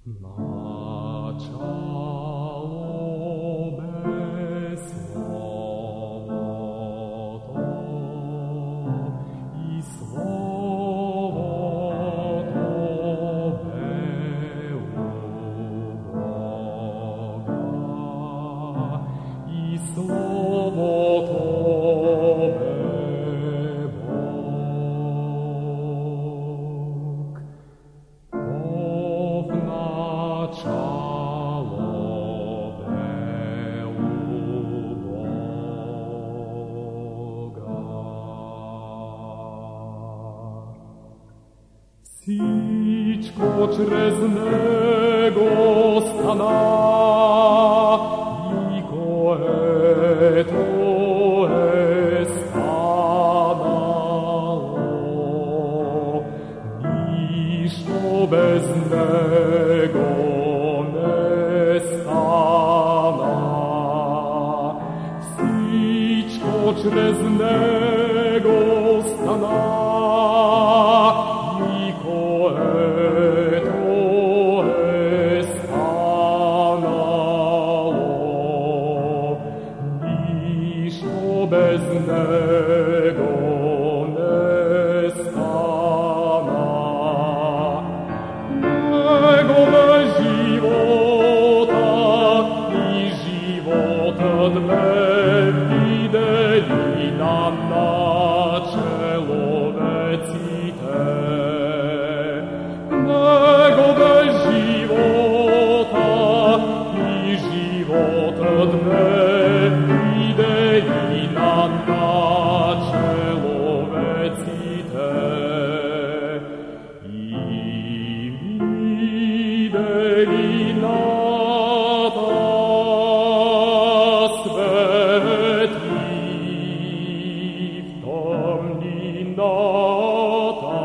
Начало без Словото, и Словото бе у Бога, и Словото бе Бог. В начало бе у Бога. Всичко чрез Него стана, и което станало, нищо без Него не стана. Всичко чрез Него стана, и което станало, нищо без Него не стана. Него бе живота, и животът бе виделина на человеците. Него бе живота, и животът бе виделина на человеците. И виделината свети в тъмнината,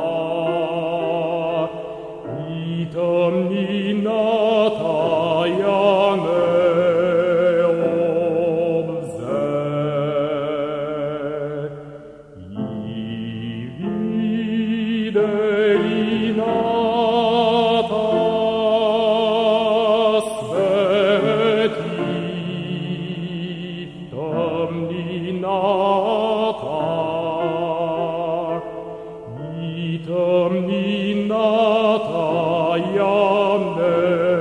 и тъмнината я не обзе. И виделината свети в тъмнината, и тъмнината я не